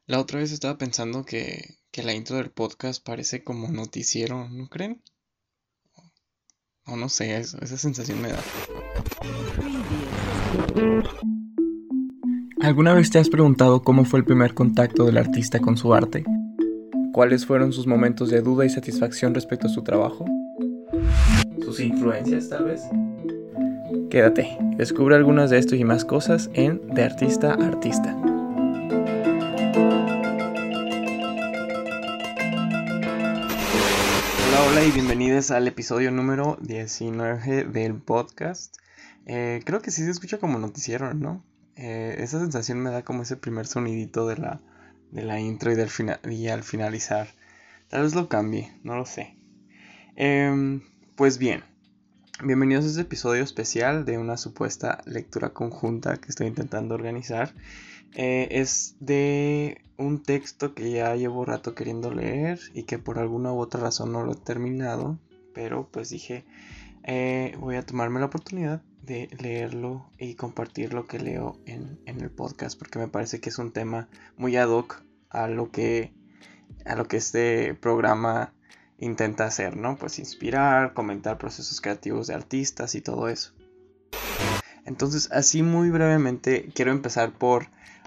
La otra vez estaba pensando que la intro del podcast parece como noticiero, ¿no creen? O no sé, esa sensación me da. ¿Alguna vez te has preguntado cómo fue el primer contacto del artista con su arte? ¿Cuáles fueron sus momentos de duda y satisfacción respecto a su trabajo? ¿Sus influencias, tal vez? Quédate y descubre algunas de estos y más cosas en De Artista a Artista. Hola y bienvenidos al episodio número 19 del podcast. Creo que sí se escucha como noticiero, ¿no? Esa sensación me da como ese primer sonidito de la intro y al finalizar. Tal vez lo cambie, no lo sé. Pues bien, bienvenidos a este episodio especial de una supuesta lectura conjunta que estoy intentando organizar. Es de un texto que ya llevo rato queriendo leer y que por alguna u otra razón no lo he terminado, pero pues dije, voy a tomarme la oportunidad de leerlo y compartir lo que leo en el podcast, porque me parece que es un tema muy ad hoc a lo que este programa intenta hacer, ¿no? Pues inspirar, comentar procesos creativos de artistas y todo eso. Entonces, así muy brevemente, quiero empezar por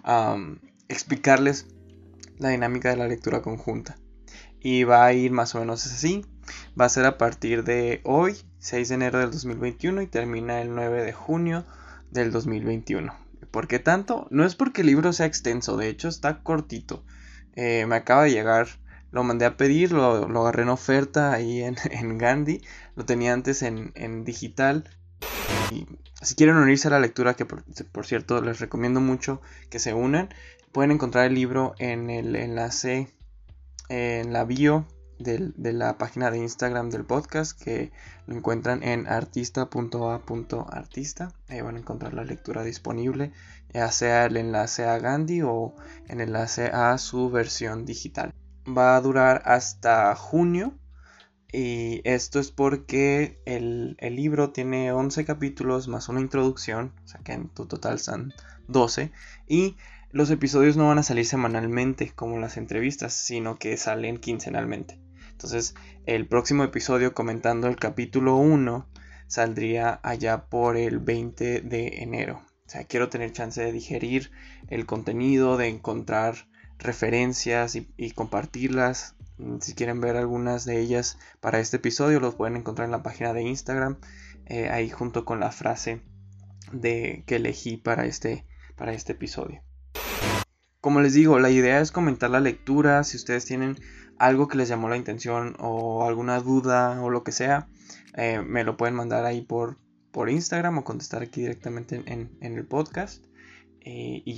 explicarles la dinámica de la lectura conjunta. Y va a ir más o menos así. Va a ser a partir de hoy, 6 de enero del 2021, y termina el 9 de junio del 2021. ¿Por qué tanto? No es porque el libro sea extenso, de hecho está cortito. Me acaba de llegar, lo mandé a pedir, lo agarré en oferta ahí en Gandhi. Lo tenía antes en digital. Y si quieren unirse a la lectura, que por cierto les recomiendo mucho que se unan, pueden encontrar el libro en el enlace en la bio de la página de Instagram del podcast, que lo encuentran en artista.a.artista. Ahí van a encontrar la lectura disponible, ya sea el enlace a Gandhi o el enlace a su versión digital. Va a durar hasta junio. Y esto es porque el libro tiene 11 capítulos más una introducción, o sea que en tu total son 12. Y los episodios no van a salir semanalmente como las entrevistas, sino que salen quincenalmente. Entonces, el próximo episodio comentando el capítulo 1 saldría allá por el 20 de enero. O sea, quiero tener chance de digerir el contenido, de encontrar referencias y compartirlas. Si quieren ver algunas de ellas para este episodio, los pueden encontrar en la página de Instagram, ahí junto con la frase que elegí para este episodio. Como les digo, la idea es comentar la lectura. Si ustedes tienen algo que les llamó la atención o alguna duda o lo que sea, me lo pueden mandar ahí por Instagram o contestar aquí directamente en el podcast, y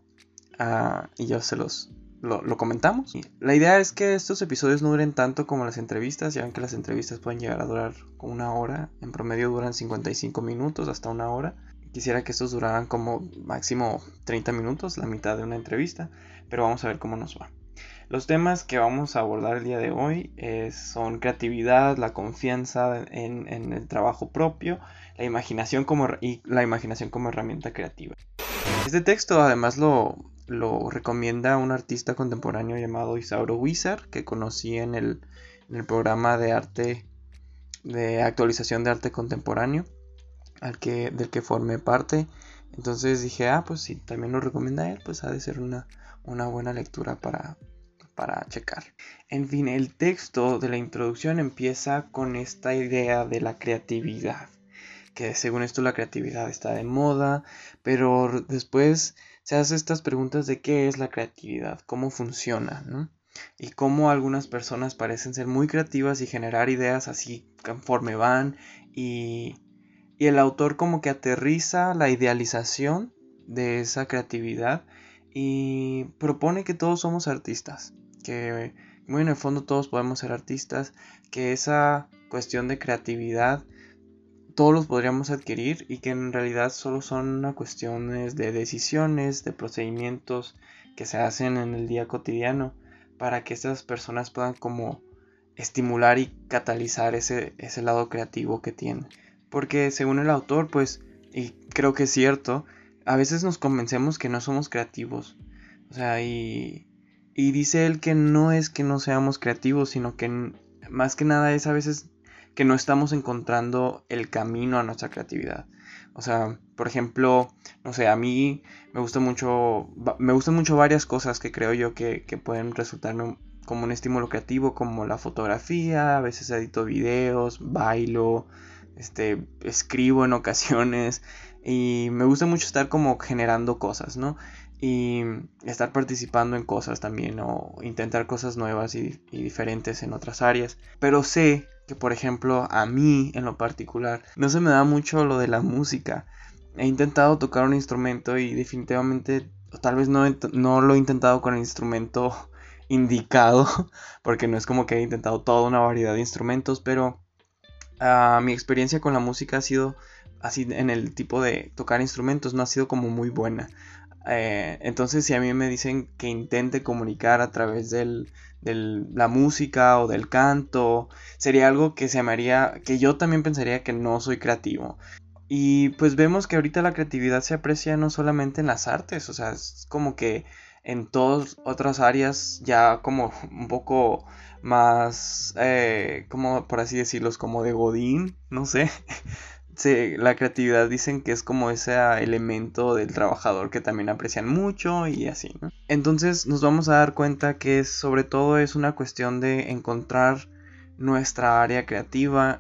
yo lo comentamos. La idea es que estos episodios no duren tanto como las entrevistas. Ya ven que las entrevistas pueden llegar a durar una hora. En promedio duran 55 minutos hasta una hora. Quisiera que estos duraran como máximo 30 minutos, la mitad de una entrevista. Pero vamos a ver cómo nos va. Los temas que vamos a abordar el día de hoy son creatividad, la confianza en el trabajo propio, la imaginación como herramienta creativa. Este texto además lo recomienda un artista contemporáneo llamado Isauro Wizard, que conocí en el programa de arte, de actualización de arte contemporáneo, del que formé parte. Entonces dije, pues si también lo recomienda él, pues ha de ser una buena lectura para checar. En fin, el texto de la introducción empieza con esta idea de la creatividad, que según esto la creatividad está de moda, pero después se hace estas preguntas de qué es la creatividad, cómo funciona, ¿no? Y cómo algunas personas parecen ser muy creativas y generar ideas así conforme van, y el autor como que aterriza la idealización de esa creatividad y propone que todos somos artistas, que muy en el fondo todos podemos ser artistas, que esa cuestión de creatividad todos los podríamos adquirir y que en realidad solo son cuestiones de decisiones, de procedimientos que se hacen en el día cotidiano para que estas personas puedan como estimular y catalizar ese lado creativo que tienen. Porque según el autor, pues, y creo que es cierto, a veces nos convencemos que no somos creativos. O sea, Y dice él que no es que no seamos creativos, sino que más que nada es a veces que no estamos encontrando el camino a nuestra creatividad. O sea, por ejemplo, no sé, a mí me gustan mucho varias cosas que creo yo que pueden resultarme como un estímulo creativo, como la fotografía, a veces edito videos, bailo, escribo en ocasiones, y me gusta mucho estar como generando cosas, ¿no? Y estar participando en cosas también o intentar cosas nuevas y diferentes en otras áreas. Pero sé que, por ejemplo, a mí en lo particular no se me da mucho lo de la música. He intentado tocar un instrumento y definitivamente, tal vez no lo he intentado con el instrumento indicado, porque no es como que he intentado toda una variedad de instrumentos, pero mi experiencia con la música ha sido así en el tipo de tocar instrumentos, no ha sido como muy buena. Entonces, si a mí me dicen que intente comunicar a través de la música o del canto, sería algo que se me haría, que yo también pensaría que no soy creativo. Y pues vemos que ahorita la creatividad se aprecia no solamente en las artes, o sea, es como que en todas otras áreas ya como un poco más, como por así decirlo, como de Godín, no sé. La creatividad dicen que es como ese elemento del trabajador que también aprecian mucho y así, ¿no? Entonces nos vamos a dar cuenta que sobre todo es una cuestión de encontrar nuestra área creativa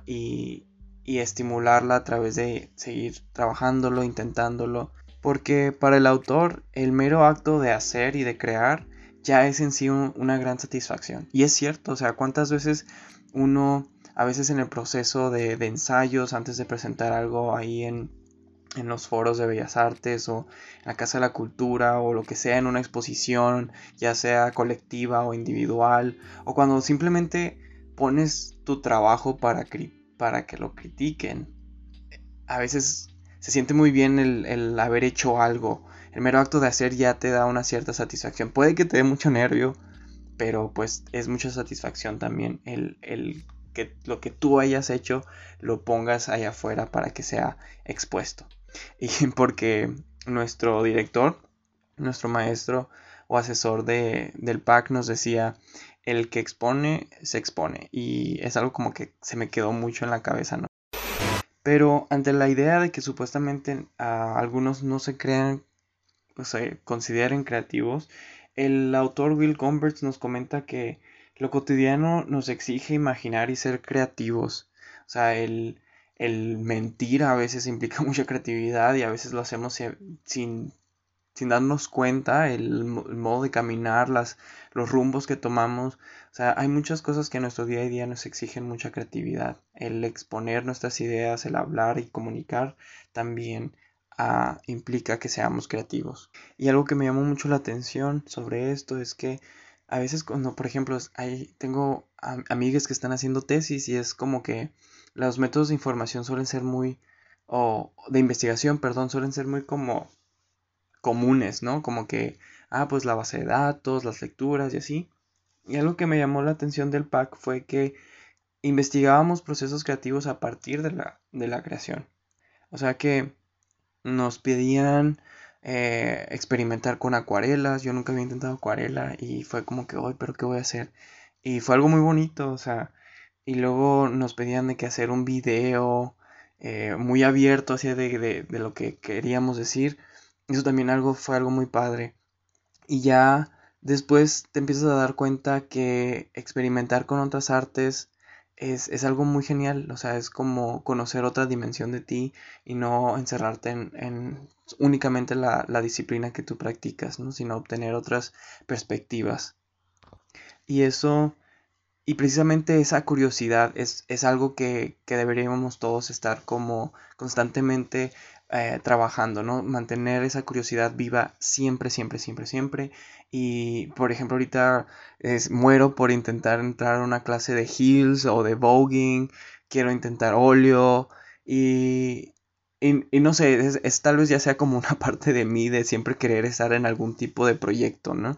y estimularla a través de seguir trabajándolo, intentándolo, porque para el autor el mero acto de hacer y de crear ya es en sí una gran satisfacción. Y es cierto, o sea, cuántas veces uno, a veces en el proceso de ensayos, antes de presentar algo ahí en los foros de Bellas Artes o en la Casa de la Cultura o lo que sea, en una exposición, ya sea colectiva o individual, o cuando simplemente pones tu trabajo para que lo critiquen. A veces se siente muy bien el haber hecho algo. El mero acto de hacer ya te da una cierta satisfacción. Puede que te dé mucho nervio, pero pues es mucha satisfacción también el que lo que tú hayas hecho lo pongas allá afuera para que sea expuesto. Y porque nuestro director, nuestro maestro o asesor del PAC nos decía, el que expone, se expone. Y es algo como que se me quedó mucho en la cabeza, ¿no? Pero ante la idea de que supuestamente algunos no se crean o se consideren creativos, el autor Will Gomberts nos comenta que lo cotidiano nos exige imaginar y ser creativos. O sea, el mentir a veces implica mucha creatividad y a veces lo hacemos sin, sin darnos cuenta, el modo de caminar, los rumbos que tomamos. O sea, hay muchas cosas que en nuestro día a día nos exigen mucha creatividad. El exponer nuestras ideas, el hablar y comunicar también implica que seamos creativos. Y algo que me llamó mucho la atención sobre esto es que a veces cuando, por ejemplo, tengo amigas que están haciendo tesis y es como que los métodos de información suelen ser muy, o de investigación, perdón, suelen ser muy como comunes, ¿no? Como que, pues la base de datos, las lecturas y así. Y algo que me llamó la atención del PAC fue que investigábamos procesos creativos a partir de la creación. O sea que nos pedían experimentar con acuarelas. Yo nunca había intentado acuarela y fue como que, hoy, pero ¿qué voy a hacer? Y fue algo muy bonito, o sea, y luego nos pedían de que hacer un video muy abierto hacia de lo que queríamos decir. Eso también fue algo muy padre. Y ya después te empiezas a dar cuenta que experimentar con otras artes es algo muy genial. O sea, es como conocer otra dimensión de ti y no encerrarte en únicamente la disciplina que tú practicas, ¿no? Sino obtener otras perspectivas. Y eso, y precisamente esa curiosidad es algo que deberíamos todos estar como constantemente trabajando, ¿no? Mantener esa curiosidad viva siempre, siempre, siempre, siempre. Y, por ejemplo, ahorita muero por intentar entrar a una clase de heels o de voguing. Quiero intentar óleo. Y, y no sé, tal vez ya sea como una parte de mí de siempre querer estar en algún tipo de proyecto, ¿no?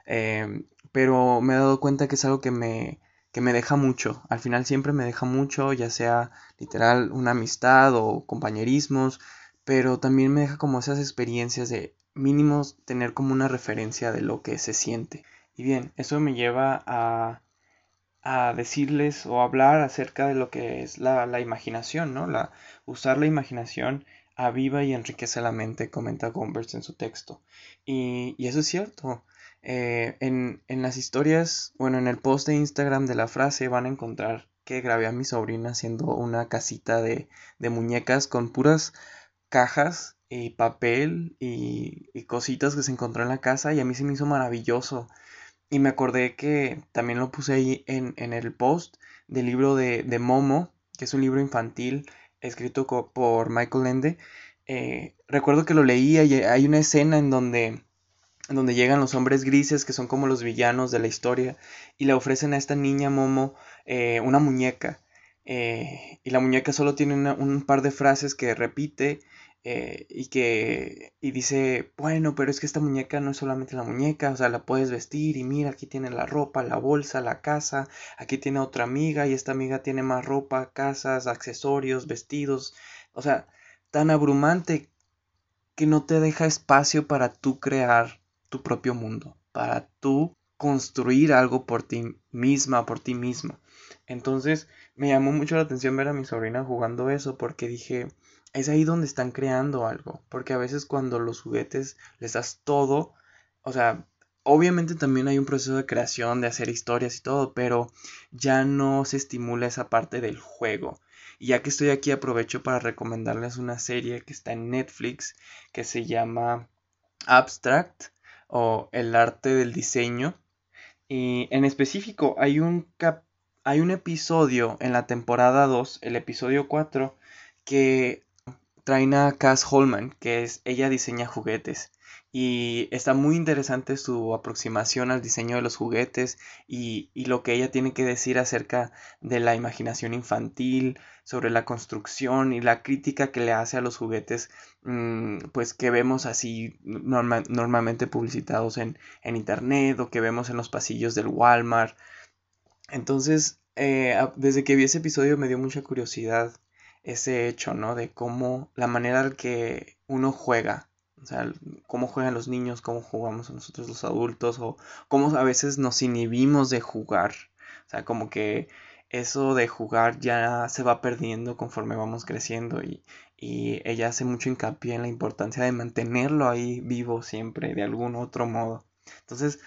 Pero me he dado cuenta que es algo que me deja mucho. Al final siempre me deja mucho, ya sea literal una amistad o compañerismos, pero también me deja como esas experiencias de mínimos tener como una referencia de lo que se siente. Y bien, eso me lleva a decirles o hablar acerca de lo que es la imaginación, ¿no? Usar la imaginación aviva y enriquece la mente, comenta Gombers en su texto. Y eso es cierto. En las historias, bueno, en el post de Instagram de la frase van a encontrar que grabé a mi sobrina haciendo una casita de muñecas con puras cajas y papel y cositas que se encontró en la casa y a mí se me hizo maravilloso. Y me acordé que también lo puse ahí en el post del libro de Momo, que es un libro infantil escrito por Michael Ende. Recuerdo que lo leía y hay una escena en donde llegan los hombres grises, que son como los villanos de la historia, y le ofrecen a esta niña Momo una muñeca. Y la muñeca solo tiene un par de frases que repite y dice, bueno, pero es que esta muñeca no es solamente la muñeca, o sea, la puedes vestir y mira, aquí tiene la ropa, la bolsa, la casa, aquí tiene otra amiga y esta amiga tiene más ropa, casas, accesorios, vestidos, o sea, tan abrumante que no te deja espacio para tú crear tu propio mundo, para tú construir algo por ti misma, por ti mismo. Entonces me llamó mucho la atención ver a mi sobrina jugando eso porque dije, es ahí donde están creando algo, porque a veces cuando los juguetes les das todo, o sea, obviamente también hay un proceso de creación, de hacer historias y todo, pero ya no se estimula esa parte del juego. Y ya que estoy aquí aprovecho para recomendarles una serie que está en Netflix que se llama Abstract o El arte del diseño. Y en específico hay un episodio en la temporada 2, el episodio 4, que traen a Cass Holman, ella diseña juguetes. Y está muy interesante su aproximación al diseño de los juguetes y lo que ella tiene que decir acerca de la imaginación infantil, sobre la construcción y la crítica que le hace a los juguetes, pues que vemos así normalmente publicitados en internet o que vemos en los pasillos del Walmart. Entonces, desde que vi ese episodio me dio mucha curiosidad ese hecho, ¿no? De cómo la manera en que uno juega, o sea, cómo juegan los niños, cómo jugamos nosotros los adultos, o cómo a veces nos inhibimos de jugar. O sea, como que eso de jugar ya se va perdiendo conforme vamos creciendo y ella hace mucho hincapié en la importancia de mantenerlo ahí vivo siempre, de algún otro modo. Entonces,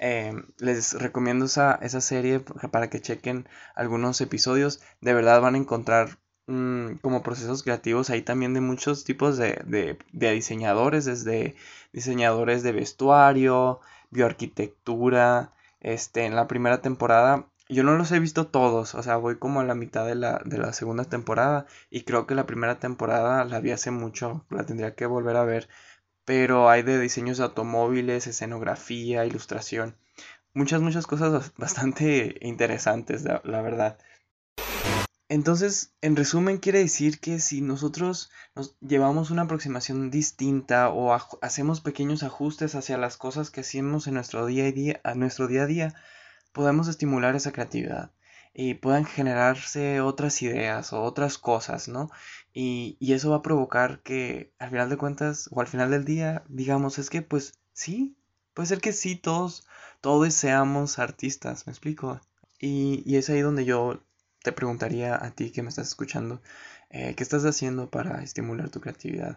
les recomiendo esa serie para que chequen algunos episodios. De verdad van a encontrar como procesos creativos ahí también de muchos tipos de diseñadores, desde diseñadores de vestuario, bioarquitectura. En la primera temporada, yo no los he visto todos, o sea, voy como a la mitad de la segunda temporada y creo que la primera temporada la vi hace mucho, la tendría que volver a ver, pero hay de diseños de automóviles, escenografía, ilustración, muchas cosas bastante interesantes, la verdad. Entonces, en resumen, quiere decir que si nosotros nos llevamos una aproximación distinta o hacemos pequeños ajustes hacia las cosas que hacemos en nuestro día a día, podemos estimular esa creatividad y puedan generarse otras ideas o otras cosas, ¿no? Y eso va a provocar que al final de cuentas o al final del día digamos, es que pues sí, puede ser que sí, todos seamos artistas, ¿me explico? Y es ahí donde yo te preguntaría a ti que me estás escuchando, ¿qué estás haciendo para estimular tu creatividad?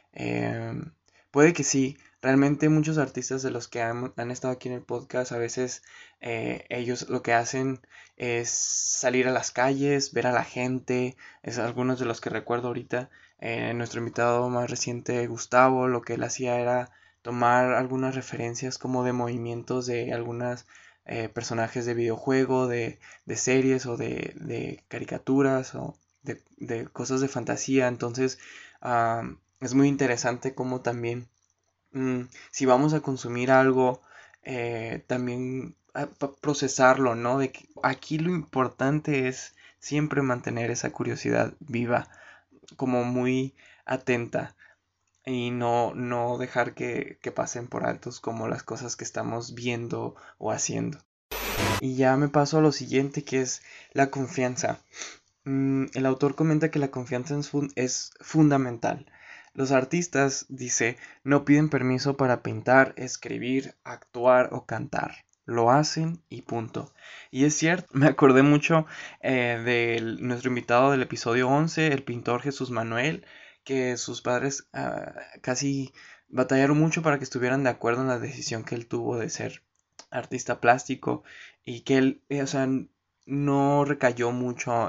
Em, Puede que sí, realmente muchos artistas de los que han estado aquí en el podcast, a veces ellos lo que hacen es salir a las calles, ver a la gente, es algunos de los que recuerdo ahorita, nuestro invitado más reciente, Gustavo, lo que él hacía era tomar algunas referencias como de movimientos de algunas personajes de videojuego, de series o de caricaturas o de cosas de fantasía. Entonces, es muy interesante cómo también, si vamos a consumir algo, también procesarlo, ¿no? De que aquí lo importante es siempre mantener esa curiosidad viva, como muy atenta y no dejar que pasen por altos como las cosas que estamos viendo o haciendo. Y ya me paso a lo siguiente, que es la confianza. El autor comenta que la confianza es fundamental. Los artistas, dice, no piden permiso para pintar, escribir, actuar o cantar. lo hacen y punto. Y es cierto, me acordé mucho de nuestro invitado del episodio 11, el pintor Jesús Manuel, que sus padres casi batallaron mucho para que estuvieran de acuerdo en la decisión que él tuvo de ser artista plástico y que él, o sea, no recayó mucho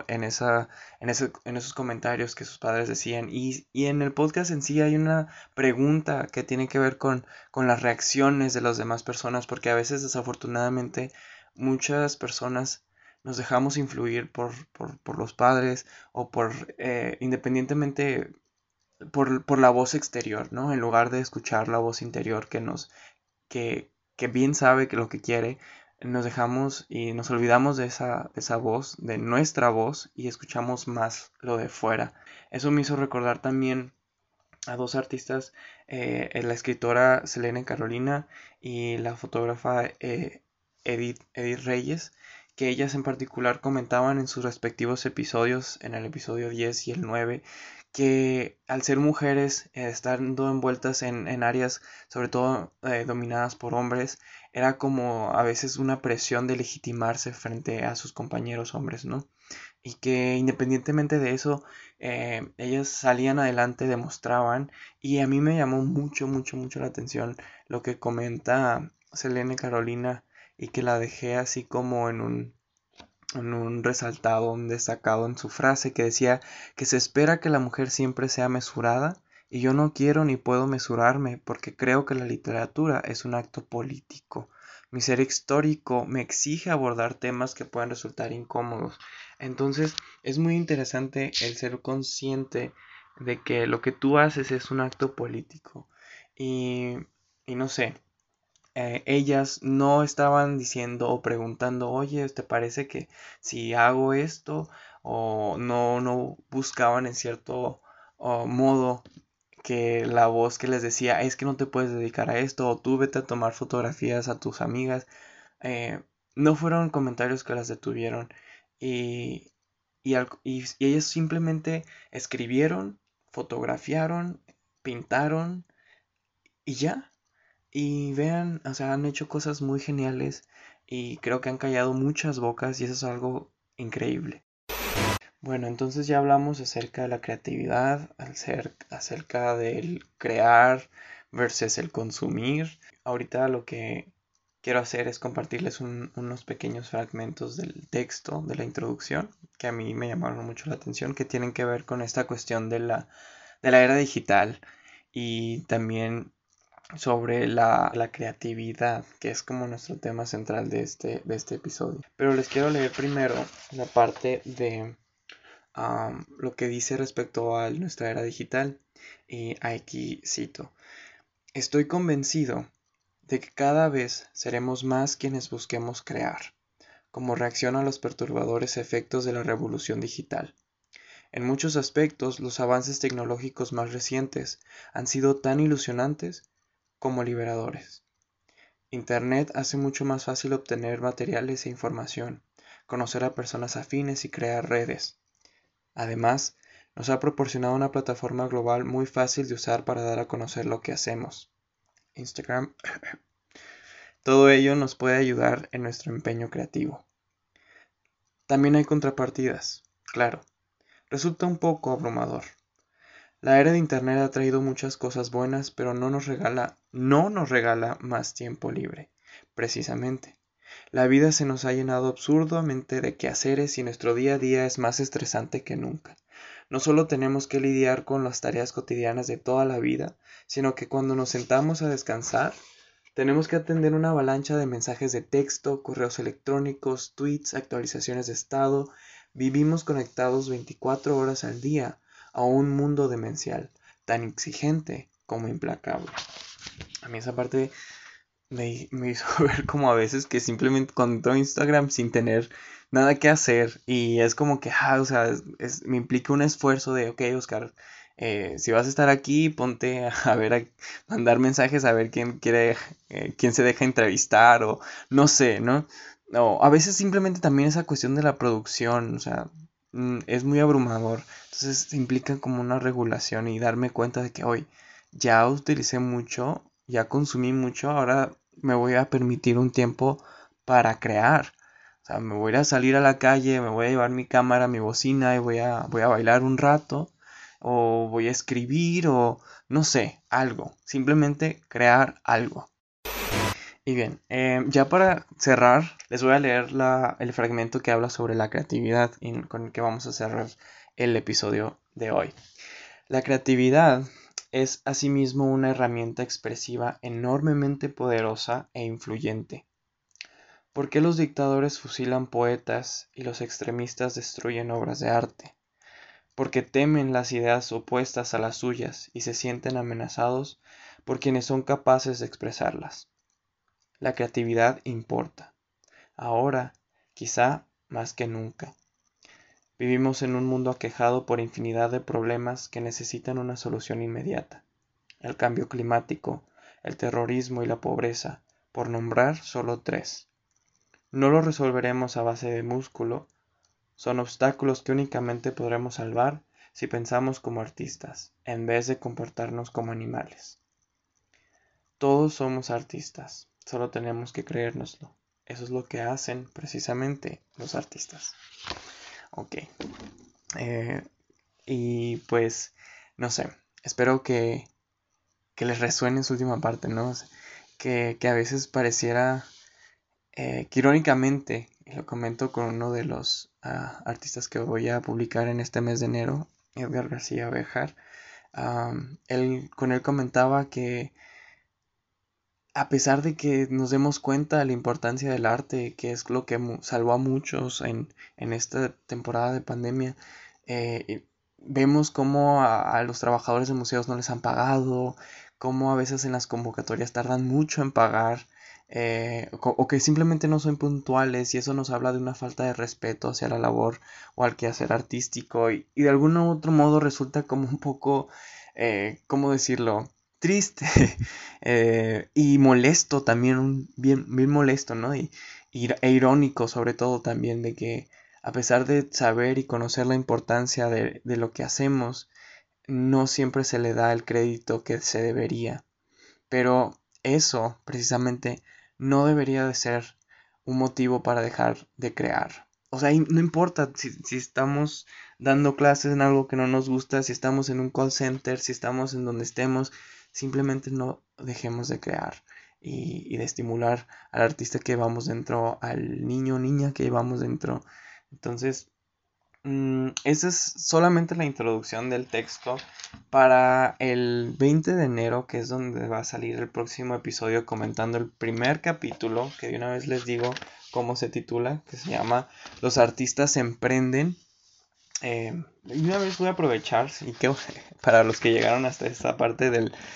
en esos comentarios que sus padres decían. Y en el podcast en sí hay una pregunta que tiene que ver con las reacciones de las demás personas, porque a veces desafortunadamente muchas personas nos dejamos influir por los padres o independientemente por la voz exterior, ¿no? En lugar de escuchar la voz interior que bien sabe que lo que quiere, nos dejamos y nos olvidamos de esa voz, de nuestra voz, y escuchamos más lo de fuera. Eso me hizo recordar también a dos artistas, la escritora Selene Carolina y la fotógrafa Edith Reyes, que ellas en particular comentaban en sus respectivos episodios, en el episodio 10 y el 9, que al ser mujeres, estando envueltas en áreas sobre todo dominadas por hombres, era como a veces una presión de legitimarse frente a sus compañeros hombres, ¿no? Y que independientemente de eso, ellas salían adelante, demostraban, y a mí me llamó mucho, mucho, mucho la atención lo que comenta Selene Carolina, y que la dejé así como en un resaltado, un destacado en su frase, que decía que se espera que la mujer siempre sea mesurada, y yo no quiero ni puedo mesurarme porque creo que la literatura es un acto político. Mi ser histórico me exige abordar temas que puedan resultar incómodos. Entonces es muy interesante el ser consciente de que lo que tú haces es un acto político. Y, y no sé, ellas no estaban diciendo o preguntando, oye, ¿te parece que si hago esto? O no buscaban en cierto modo que la voz que les decía, es que no te puedes dedicar a esto, o tú vete a tomar fotografías a tus amigas. eh, no fueron comentarios que las detuvieron. Y, y ellas simplemente escribieron, fotografiaron, pintaron y ya. Y vean, o sea, han hecho cosas muy geniales y creo que han callado muchas bocas y eso es algo increíble. Bueno, entonces ya hablamos acerca de la creatividad, acerca del crear versus el consumir. Ahorita lo que quiero hacer es compartirles unos pequeños fragmentos del texto, de la introducción, que a mí me llamaron mucho la atención, que tienen que ver con esta cuestión de la era digital y también sobre la creatividad, que es como nuestro tema central de este episodio. Pero les quiero leer primero la parte de lo que dice respecto a nuestra era digital. Y aquí cito: estoy convencido de que cada vez seremos más quienes busquemos crear, como reacción a los perturbadores efectos de la revolución digital. En muchos aspectos, los avances tecnológicos más recientes han sido tan ilusionantes como liberadores. Internet hace mucho más fácil obtener materiales e información, conocer a personas afines y crear redes. Además, nos ha proporcionado una plataforma global muy fácil de usar para dar a conocer lo que hacemos. Instagram. Todo ello nos puede ayudar en nuestro empeño creativo. También hay contrapartidas, claro. Resulta un poco abrumador. La era de Internet ha traído muchas cosas buenas, pero no nos regala más tiempo libre. Precisamente. La vida se nos ha llenado absurdamente de quehaceres y nuestro día a día es más estresante que nunca. No solo tenemos que lidiar con las tareas cotidianas de toda la vida, sino que cuando nos sentamos a descansar, tenemos que atender una avalancha de mensajes de texto, correos electrónicos, tweets, actualizaciones de estado. Vivimos conectados 24 horas al día a un mundo demencial, tan exigente como implacable. A mí esa parte me hizo ver como a veces que simplemente conecto a Instagram sin tener nada que hacer y es como que, o sea, me implica un esfuerzo de, ok, Oscar, si vas a estar aquí, ponte a ver, mandar mensajes a ver quién quiere, quién se deja entrevistar o no sé, ¿no? O a veces simplemente también esa cuestión de la producción, o sea, es muy abrumador. Entonces implica como una regulación y darme cuenta de que hoy ya utilicé mucho, ya consumí mucho, ahora me voy a permitir un tiempo para crear. O sea, me voy a salir a la calle, me voy a llevar mi cámara, mi bocina y voy a bailar un rato, o voy a escribir, o no sé, algo. Simplemente crear algo. Y bien, ya para cerrar, les voy a leer el fragmento que habla sobre la creatividad con el que vamos a cerrar el episodio de hoy. La creatividad es asimismo una herramienta expresiva enormemente poderosa e influyente. ¿Por qué los dictadores fusilan poetas y los extremistas destruyen obras de arte? Porque temen las ideas opuestas a las suyas y se sienten amenazados por quienes son capaces de expresarlas. La creatividad importa, ahora, quizá más que nunca. Vivimos en un mundo aquejado por infinidad de problemas que necesitan una solución inmediata. El cambio climático, el terrorismo y la pobreza, por nombrar solo 3. No lo resolveremos a base de músculo, son obstáculos que únicamente podremos salvar si pensamos como artistas, en vez de comportarnos como animales. Todos somos artistas, solo tenemos que creérnoslo. Eso es lo que hacen precisamente los artistas. Ok. Y pues, no sé, espero que les resuene su última parte, ¿no? Que a veces pareciera que irónicamente, y lo comento con uno de los artistas que voy a publicar en este mes de enero, Edgar García Béjar, con él comentaba que a pesar de que nos demos cuenta de la importancia del arte, que es lo que salvó a muchos en esta temporada de pandemia, vemos cómo a los trabajadores de museos no les han pagado, cómo a veces en las convocatorias tardan mucho en pagar, o que simplemente no son puntuales, y eso nos habla de una falta de respeto hacia la labor o al quehacer artístico, y de algún u otro modo resulta como un poco, ¿cómo decirlo? Triste y molesto también, bien molesto, ¿no? E irónico sobre todo también de que a pesar de saber y conocer la importancia de lo que hacemos, no siempre se le da el crédito que se debería. Pero eso precisamente no debería de ser un motivo para dejar de crear. O sea, no importa si estamos dando clases en algo que no nos gusta, si estamos en un call center, si estamos en donde estemos, simplemente no dejemos de crear y de estimular al artista que llevamos dentro, al niño o niña que llevamos dentro. Entonces, esa es solamente la introducción del texto para el 20 de enero, que es donde va a salir el próximo episodio comentando el primer capítulo, que de una vez les digo cómo se titula, que se llama Los artistas emprenden. Y una vez voy a aprovechar y que, para los que llegaron hasta esta parte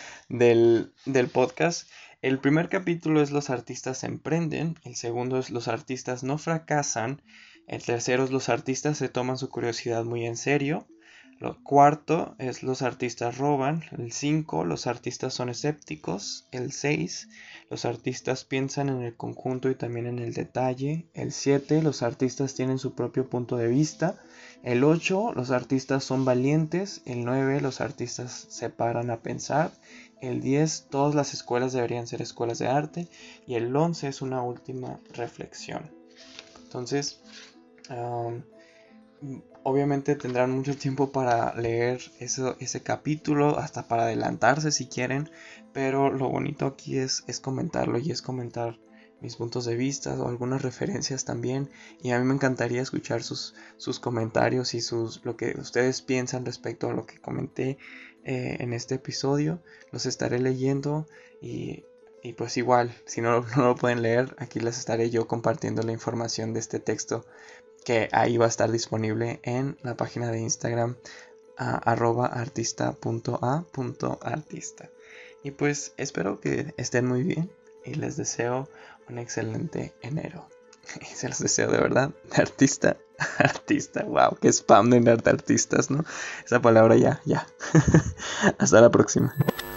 del podcast, el primer capítulo es Los artistas emprenden, el segundo es Los artistas no fracasan, el tercero es Los artistas se toman su curiosidad muy en serio, el cuarto es Los artistas roban, el 5 Los artistas son escépticos, el 6 Los artistas piensan en el conjunto y también en el detalle, el 7 Los artistas tienen su propio punto de vista, el 8 Los artistas son valientes, el 9 Los artistas se paran a pensar, el 10 Todas las escuelas deberían ser escuelas de arte, y el 11 es una última reflexión. Entonces, obviamente tendrán mucho tiempo para leer ese capítulo, hasta para adelantarse si quieren, pero lo bonito aquí es comentarlo y es comentar mis puntos de vista o algunas referencias también, y a mí me encantaría escuchar sus comentarios y lo que ustedes piensan respecto a lo que comenté en este episodio. Los estaré leyendo y pues igual, si no lo pueden leer, aquí les estaré yo compartiendo la información de este texto, que ahí va a estar disponible en la página de Instagram @artista.a.artista. Y pues espero que estén muy bien y les deseo un excelente enero. Y se los deseo de verdad, de artista a artista. Wow, qué spam de artistas, ¿no? Esa palabra ya. Hasta la próxima.